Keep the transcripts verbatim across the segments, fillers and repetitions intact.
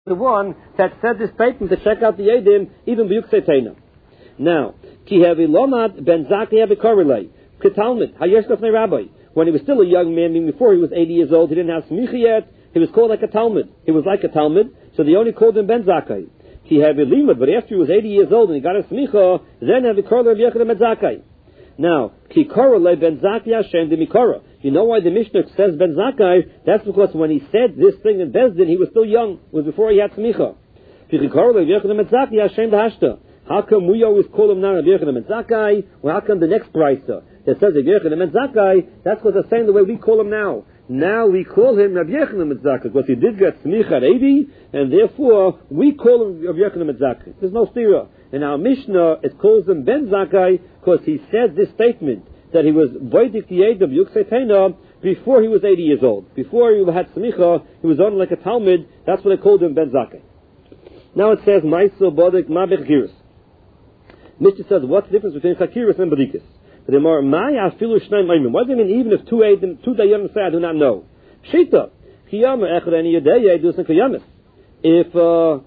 the one that said this statement to check out the Eidim, even B'yukseitena. Now, Ki Hevi Lomad Ben Zakei Bekorelei, Ketalmid, Hayesh Lefnei Rabbi. When he was still a young man, meaning before he was eighty years old, he didn't have Smicha yet, he was called like a Talmud. He was like a Talmud, so they only called him Ben Zakei. Ki Hevi Limud, but after he was eighty years old and he got a Smicha, then Hevi Korelei Yechid Ben Zakei. Now, Ki Korelei Ben Zakei Hashem de Mikora. You know why the Mishnah says Ben Zakei? That's because when he said this thing in Bezdin, he was still young. It was before he had Smicha. How come we always call him now Rabbi Yochanan ben Zakkai? Well, how come the next brisa that says Rabbi Yochanan ben Zakkai? That's because they're saying the way we call him now. Now we call him Rabbi Yochanan ben Zakkai because he did get Smicha at eighty, and therefore we call him Rabbi Yochanan ben Zakkai. There's no stira. In our Mishnah, it calls him Ben Zakkai because he said this statement that he was Vaidik Yedam Yukseitena before he was eighty years old. Before he had Smicha, he was on like a Talmud. That's what they called him Ben Zakkai. Now it says Ma'aser Bodek Ma'bech Giris. Mishnah says, what's the difference between Chakiris and Badikas? But the more Maya Filu Shnaim Aimim. What does it mean even if two Eidim, two Dayanim say I do not know? Shita. Chiyama Echad Ani Yedei Yedus Kayamis. If uh,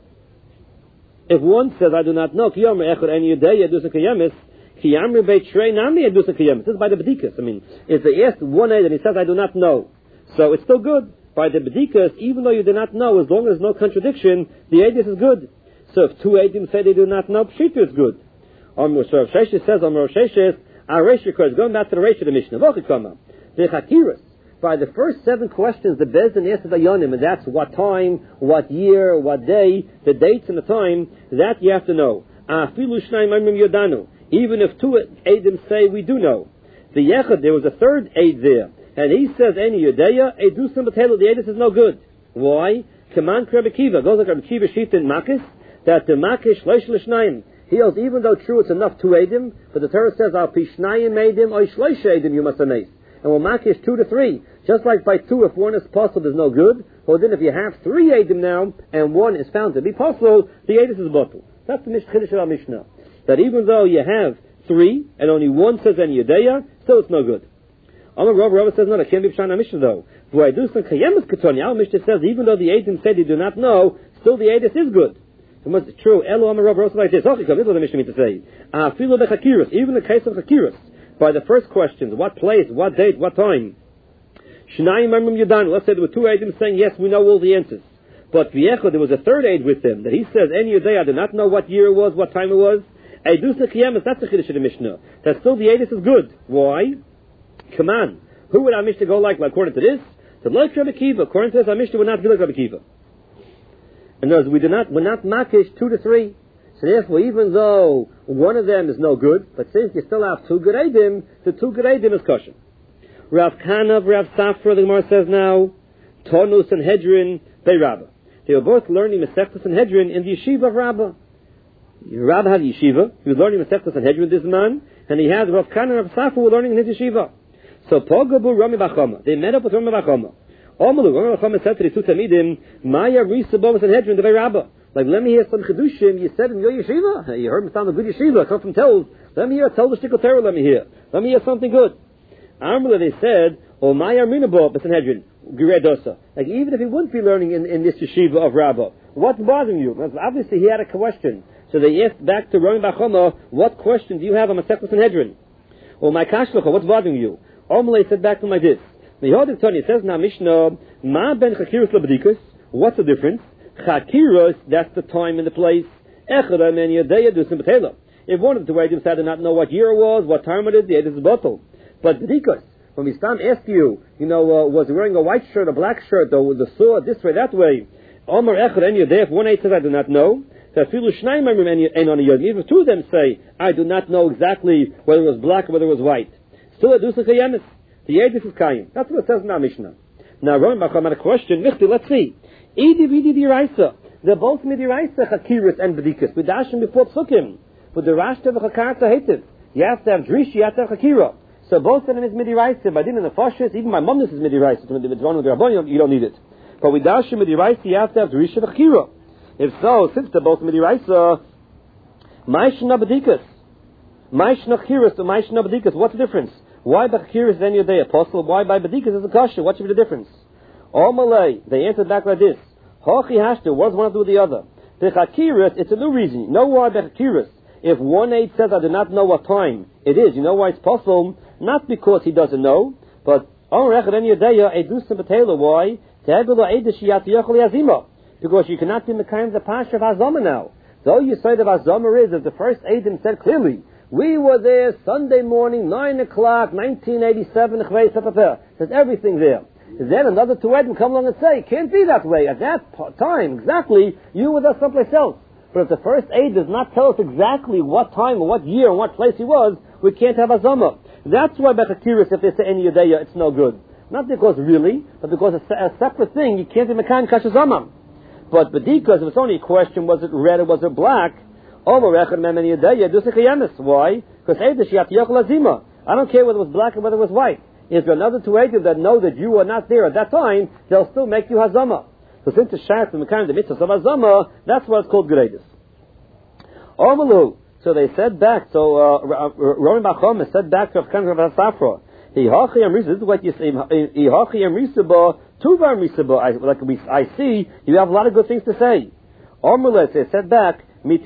if one says I do not know, Chiyama Echad Ani Yedei Yedus Kayamis. Chiyamri Beit Shrei Nami Yedus Kayamis. This is by the Badikas. I mean, if they asked one Eid and he says I do not know, so it's still good. By the Badikas, even though you do not know, as long as there's no contradiction, the Eidus is good. So if two Eidim say they do not know, Pshita is good. Um, so Rav Sheshes says, um, Rav Sheshes, our Reisha, going back to the Reisha of the Mishnah, the Chakiris, by the first seven questions, the Bezdin asked the Dayanim, and that's what time, what year, what day, the dates and the time, that you have to know. Afilu Shnayim Aimim Yodanu. Even if two Eidim say we do know. The Yechad, there was a third Eid there, and he says, Any Yodeya, Eidusam B'Telu, the Eidus is no good. Why? Kaman Rabbi Kiva, goes like Rabbi Kiva Shita in Makis, that the Makish Leish L'Shnayim, he holds, even though true it's enough two Eidim, but the Torah says, Al Pishnayim Eidim, or Shleish Eidim you must amaze. And we'll Makish two to three. Just like by two, if one is possible, there's no good. Well then if you have three Eidim now, and one is found to be possible, the Eidus is bottle. That's the Chiddush of our Mishnah. That even though you have three, and only one says any Yudeya, still it's no good. Amar Rav Rav says, no, that can't be Pshan HaMishnah though. Our Mishnah says, even though the Eidim said they do not know, still the Eidus is good. It's true. Elo Amar Rav Rav like this. This is what the Mishnah means to say. Afilu bechakiris, even in the case of chakiris, by the first questions, what place, what date, what time. Shnayim Amrim Yudan. Let's say there were two Eidim saying, yes, we know all the answers. But V'yecho, there was a third Eid with him, that he says, any Yudei, I do not know what year it was, what time it was. Eidus Nechiyemis, that's the Chiddush of the Mishnah. That still the Eidus is good. Why? Come on. Who would our Mishnah go like, like according to this? To like Rabbi Kiva. According to this, our Mishnah would not be like Rabbi Kiva. In other words, we do not, we're not makish two to three. So therefore, even though one of them is no good, but since you still have two good Eidim, the two good Eidim is kosher. Rav Kanav, Rav Safra, the Gemara says now, Tonus and Hedrin, Bei Rabbah. They were both learning Masechtas and Hedrin in the yeshiva of Rabbah. Rabbah had yeshiva, he was learning Masechtas and Hedrin, this man, and he had Rav Kanav and Rav Safra were learning in his yeshiva. So Pogabu Rami Bachama, they met up with Rami Bachama. Omalu, Rami Bachama said to the two Talmidim, Maya Risa Bomas and Hedrin, the Bei Rabbah. Like, let me hear some Chedushim you said in your yeshiva. You heard me sound a good yeshiva, come from Tells. Let me hear, tell the Shtickle Terror, let me hear. Let me hear something good. Amrla, they said, O Maya Rinabo, Besanhedrin, Giredosa. Like, even if he wouldn't be learning in, in this yeshiva of Rabbah, what's bothering you? Obviously, he had a question. So they asked back to Rami Bachama, what question do you have on Masechtas Sanhedrin? Or my Kashlacha, what's bothering you? Omle said back to him like this. The Yodim Tony says now Mishnah, Ma ben Chakiris Labadikus. What's the difference? Chakiris, that's the time and the place. Echad men Yadeya Dusim Batela. If one of the Eidim said, I did not know what year it was, what time it is, the Eid is a bottle. But Badikus, when we stand ask you, you know, uh, was he wearing a white shirt, a black shirt, or the sword this way, that way? Omar Echad and Yadeya, if one Eid says, I do not know, so Filu Shnaim Ein on a Yodim. Even if two of them say, I do not know exactly whether it was black or whether it was white. Still a Dusim Kayemis. The Eidus is Kayim. That's what it says in our Mishnah. Now, Rami Bacham had a question. Michti, let's see. Idi vidi diraisa. They're both midiraisa, Chakiris and Bedikas. We dash them before Psukim. But the Rashta of Chakarta hated. You have to have Drish, you have to have Chakira. So both of them is midiraisa. By din and the Fashis, even my mom, this is midiraisa. When it's one with the Rabban, you don't need it. But we dash them midiraisa, you have to have Drish and Chakira. If so, since they're both midiraisa, Maishna Bedikas. Maishna Chakiris to Maishna Bedikas. What's the difference? Why by Chakiris is any day apostle? Why by Bedikas is a kasha? What should be the difference? All Malay, they answered back like this. Hachi hashter, what does one have to do with the other? Bechakiris, it's a new reason. You know why Bechakiris? If one aid says, I do not know what time it is, you know why it's possible? Not because he doesn't know, but why? Because you cannot be Mekayim the Pasha of Hazama now. So you say that Hazama is, if the first Eidim said clearly, we were there Sunday morning, nine o'clock, nineteen eighty-seven, there's everything there. Then another two Eidim come along and say, it can't be that way. At that time, exactly, you were there someplace else. But if the first Eid does not tell us exactly what time or what year or what place he was, we can't have Hazama. That's why Bechakiris, if they say any Yudeya, it's no good. Not because really, but because it's a separate thing, you can't be Mekayim Kashazamam. But B'dikas, if it's only a question, was it red or was it black? Why? Because I don't care whether it was black or whether it was white. If there are another two agents that know that you were not there at that time, they'll still make you Hazama. So since the Shat and Mekayim the mitzvah of Hazama, that's why it's called Gereidus. Omalu. So they said back, so uh, Roman Bachom said back to Avkan Rav Safra, this is what you say, like we, I see, you have a lot of good things to say. Omalet, they said back,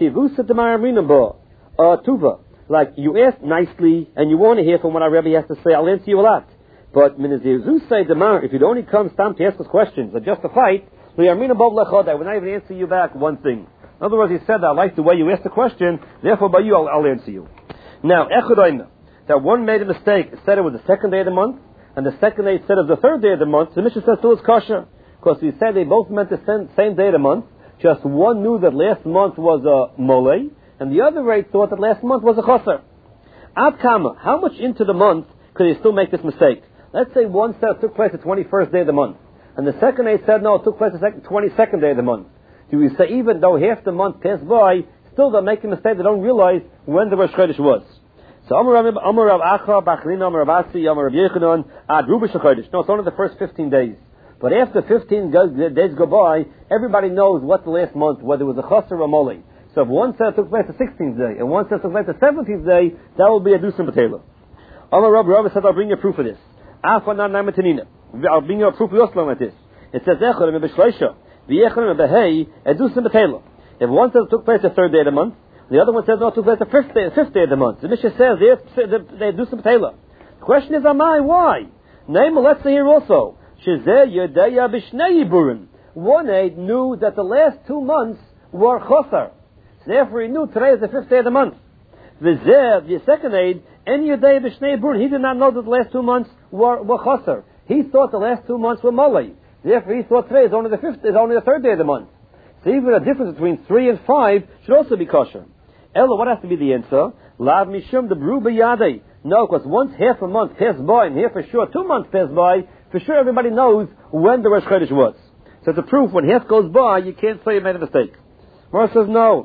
uh, Tuva, like you asked nicely, and you want to hear from what our Rebbe has to say, I'll answer you a lot. But if you'd only come stand to ask us questions, or just to fight, I will not even answer you back one thing. In other words, he said that I like the way you asked the question, therefore by you I'll, I'll answer you. Now, that one made a mistake, said it was the second day of the month, and the second day said it was the third day of the month, the Mishnah says still it's kosher. Because he said they both meant the same, same day of the month, just one knew that last month was a mole, and the other rate thought that last month was a choser. Ad kama, how much into the month could he still make this mistake? Let's say one said it took place the twenty-first day of the month, and the second day said no, it took place the twenty-second day of the month. Do we say even though half the month passed by, still they'll make a mistake, they don't realize when the Rosh Chodesh was. So Amar Rav Acha, Bachlina, Amar Rav Asi, Amar Rav Yechanan, Ad Rubish Chodesh. No, it's only the first fifteen days. But after fifteen days go by, everybody knows what the last month, whether it was a Chaser or a Mole. So if one said it took place the sixteenth day, and one said it took place the seventeenth day, that will be a Dusim Batela. Amar Rav Rav said, I'll bring you a proof of this. Afanan Naimatanina. I'll bring you a proof of Yoslam like this. It says, Echad and Beshleisha, V'Echad and Behei, a Dusim Batela. If one says it took place the third day of the month, the other one says no, it took place the fifth day, fifth day of the month. The Mishnah says they, they do some Batela. The question is, Amai, why? Name, let's say here also. One aid knew that the last two months were Chosar. So therefore he knew today is the fifth day of the month. The the second aid, any Yodaya B'Shnei Burin, he did not know that the last two months were, were Chosar. He thought the last two months were Mole. Therefore he thought today is only the fifth, is only the third day of the month. So even a difference between three and five should also be kosher. Ella, what has to be the answer? Lav mishum the bru b'yadei. No, because once half a month passed by, and here for sure two months passed by, for sure everybody knows when the Rosh Chodesh was. So it's a proof when half goes by, you can't say you made a mistake. Mara says no.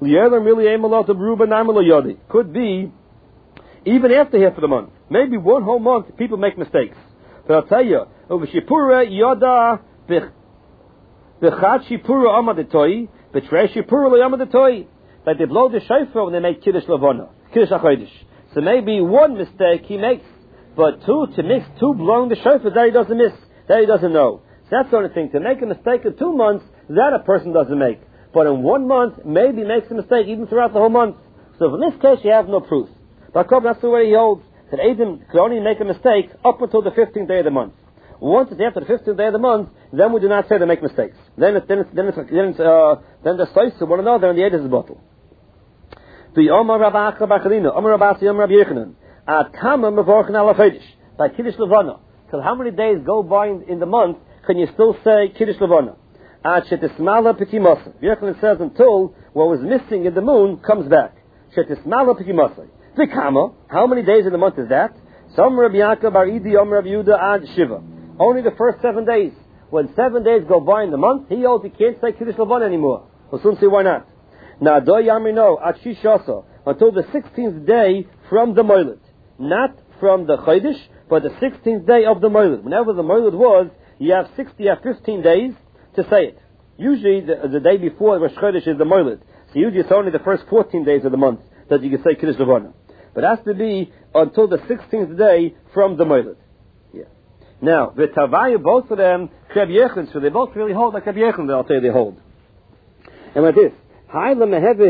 Could be even after half of the month. Maybe one whole month people make mistakes. But I'll tell you, over Shipura Yoda B'chat Shipura Amadetoi, B'trei Shipura Amadetoi. Like they blow the shofar when they make Kiddush Lavona, Kiddush HaChodesh. So maybe one mistake he makes, but two, to mix two blowing the shofar, that he doesn't miss, that he doesn't know. So that's the only thing. To make a mistake in two months, that a person doesn't make. But in one month, maybe he makes a mistake even throughout the whole month. So in this case, you have no proof. But that's the way he holds, that Adam could only make a mistake up until the fifteenth day of the month. Once it's after the fifteenth day of the month, then we do not say they make mistakes. Then it's, then it's, then it's, then it's, uh, then the slice of one another and the edge is the bottle. The Omar Rav Acha Bachalina, Omar Rav Asi, Omar Rav Yechanan, Ad Kama Mevorchen Ala Chodesh, by Kiddush Levana. So how many days go by in, in the month can you still say Kiddush Levana? Ad Shetismala Pikimasa. Yechanan says until what was missing in the moon comes back. Shetismala Pikimasa. The Kama, how many days in the month is that? Some Rabbi Yaakov Bar Idi, Omar Rav Yehuda, Ad Shiva. Only the first seven days. When seven days go by in the month, he holds he can't say Kiddush Levana anymore. We'll soon see why not. Now, do Yamino at Shishasa until the sixteenth day from the Moiled, not from the Chodesh, but the sixteenth day of the Moiled. Whenever the Moiled was, you have sixty, you have fifteen days to say it. Usually, the, the day before Rosh Chodesh is the Moiled, so usually it's only the first fourteen days of the month that you can say Kiddush Levana. But it has to be until the sixteenth day from the Moiled. Yeah. Now, the Tavayu, both of them, Reb Yechon, so they both really hold like Reb Yechon, I'll say they hold. And with this, Hai Lemeheve